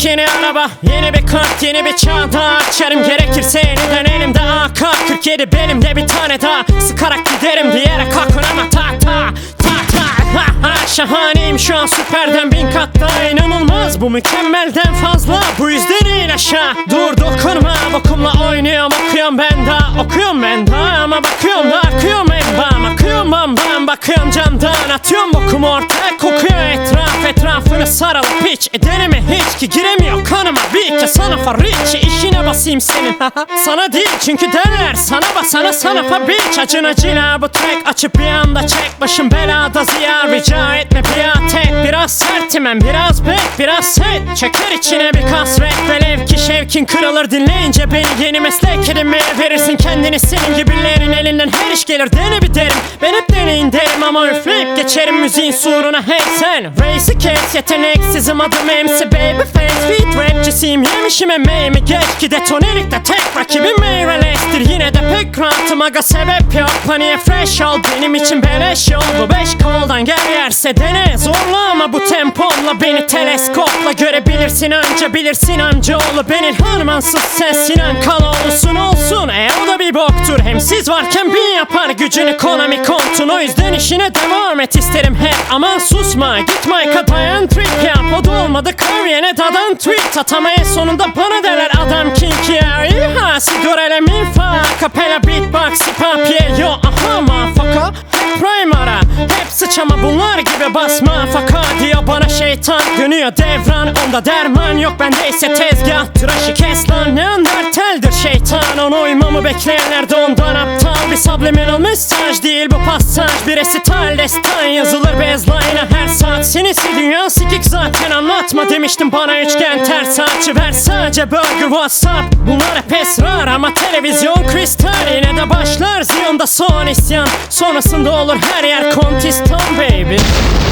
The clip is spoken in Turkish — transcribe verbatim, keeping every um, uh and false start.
yeni araba, yeni bir kart, yeni bir çağda açarım. Gerekirse yeniden elimde A K kırk yedi, belimde bir tane daha. Sıkarak giderim diyerek kalkın ama ta ta ta ta. Ha ha, şahaneyim şu an, süperden bin kat daha inanılmaz. Bu mükemmelden fazla, bu yüzden in aşağı. Dur dokunma, bokumla oynuyorum, okuyorum ben daha. Okuyorum ben daha ama bakıyorum da akıyorum en bam. Akıyorum bam bam, bakıyorum camdan, atıyorum bokumu ortaya. Kokuyor etraf, etrafını saralıp hiç eder mi hiç ki giremiyor kanıma bir ki sana fariçi. İşine basayım senin sana değil çünkü derler sana basana sana fabiç. Acın acıyla bu track açıp bir anda çek, başım belada ziya rica etme biat et. Biraz sertim hem biraz bek biraz set, çeker içine bir kasvet. Velev ki şevkin kırılır dinleyince beni, yeni meslek edinmeye verirsin kendini. Senin gibilerin elinden her iş gelir, dene bir derim. Ben hep deneyin derim ama üfleyip geçerim müziğin suruna. Hey sen reisi kes, yeteneksizim adım M C Babyface, beat rapçisiyim, yemişim emeğimi. Geç ki detonelikte tek rakibim meyvelestir, yine de pek rahatım aga, sebep yok. Paniğe fresh ol, benim için beleş yol. Bu beş koldan gel yerse dene, zorla ama bu tempomla beni teleskopla görebilirsin. Anca bilirsin amcaoğlu, benim harmansız sensin Ankaloğlusun olsun. E o da bir boktur, hem siz varken bin yapar gücünü Konami kontun. O yüzden işine devam et isterim hep, aman susma git mic'a dayan trip yap. O da olmadı klavyene dadan tweet atamaya, sonunda bana derler adam kinky ya. İha sigorele mi fa kapela beatbox hip hop yeah yo aha mafaka. Hep primara hep sıçama bunlar gibi basma faka diyor bana şeytan. Dönüyor devran, onda derman yok, bendeyse tezgah. Tıraşı kes lan, neanderteldir şeytan. Ona uymamı bekleyenler de ondan aptal. Bir subliminal mesaj değil bu pasaj, bir resital destan yazılır bezline'a her saat. Senesi dünya sikik zaten, anlatma demiştim bana üçgen ters açı. Ver sadece burger whatsapp, bunlar hep esrar ama televizyon kristal. Yine de başlar ziyonda son isyan, sonrasında olur her yer kontistan baby.